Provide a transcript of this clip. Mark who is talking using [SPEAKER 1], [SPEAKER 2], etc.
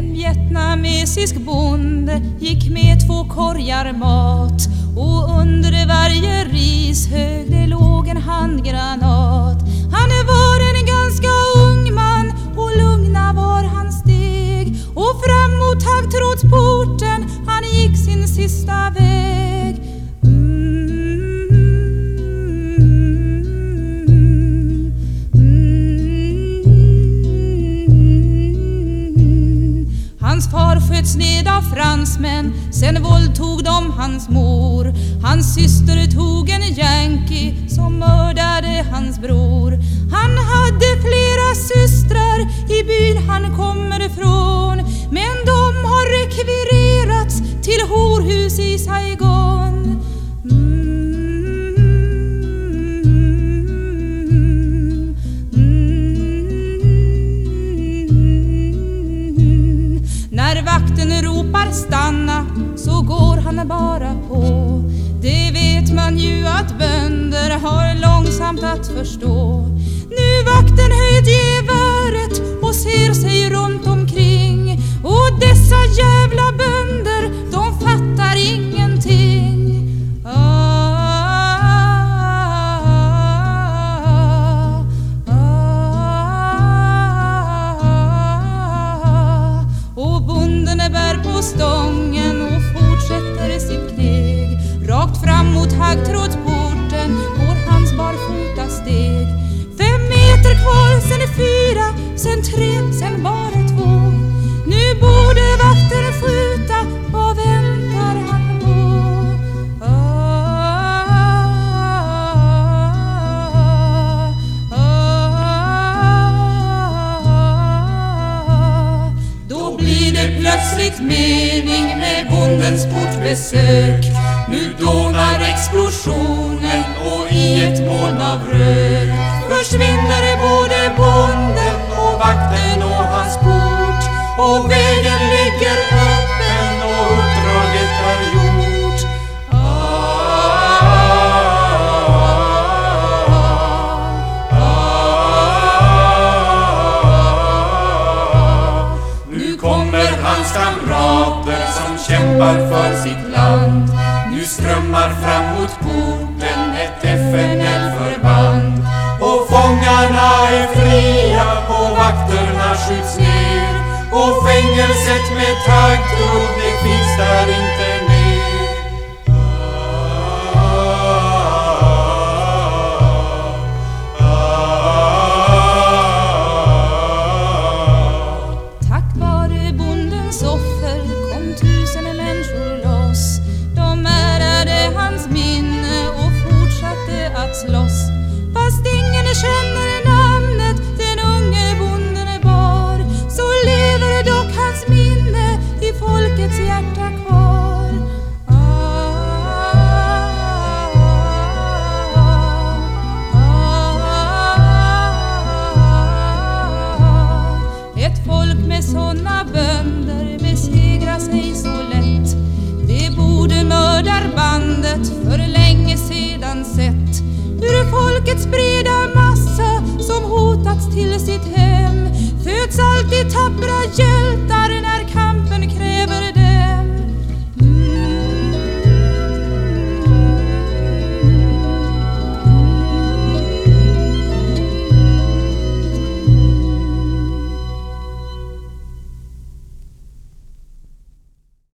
[SPEAKER 1] En vietnamesisk bonde gick med 2 korgar mat, och under varje rishög det låg en handgranat. Han var en ganska ung man och lugna var hans steg, och fram mot taggtrådsporten han gick sin sista väg. Hans far sköts ned av fransmän, sen våldtog de hans mor. Hans syster tog en yankee som mördade hans bror. Han hade flera systrar i byn han kommer ifrån, men de har rekvirerats till horhus i Saigon. När vakten ropar stanna så går han bara på. Det vet man ju att bönder har långsamt att förstå. Nu vakten höjt geväret och ser sig runt omkring, och dessa jävla bönder, de fattar ingenting. Och bonden bär på stången och fortsätter sitt kneg. Rakt fram mot haggtrådsporten går hans barfota steg. 5 meter kvar, sen 4, sen 3, sen bara 2. Nu borde vakten skjuta, vad väntar han på? Då blir det plötsligt mening med bondens portbesök. Nu dånar explosionen och i ett moln av rök försvinner både bonden och vakten och hans port. Och vägen ligger öppen och uppdraget är gjort. Nu kommer hans kamrater som kämpar för sitt land. Nu strömmar fram mot porten ett FNL-förband. Och fångarna är fria och vakterna skjuts ner. Och fängelset med taggtråd, det finns där inte mer. Tack vare bondens offer kom 1000 människor loss. De ärade hans minne och fortsatte att slåss. Fast ingen känner namnet den unge bonden bar, så lever dock hans minne i folkets hjärta kvar. Ett folk med såna bönder besegrar sig så lätt. Det borde mördarbandet för länge sedan sett. Hur folkets breda massa som hotats till sitt hem föds alltid tappra hjältar.